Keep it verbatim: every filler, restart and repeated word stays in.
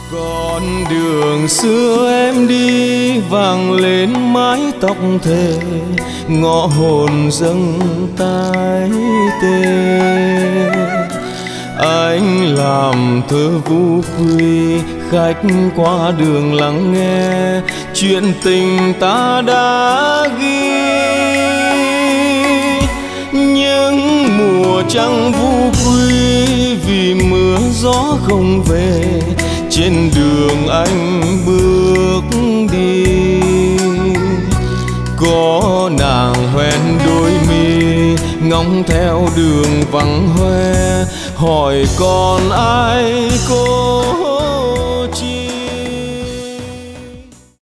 Con đường xưa em đi vang lên mái tóc thề, ngõ hồn dâng tái tê. Anh làm thơ vu quy, khách qua đường lắng nghe chuyện tình ta đã ghi. Nhưng mùa trăng vu quy vì mưa gió không về, trên đường anh bước đi. Có nàng hoen đôi mi ngóng theo đường vắng hoe, hỏi còn ai cô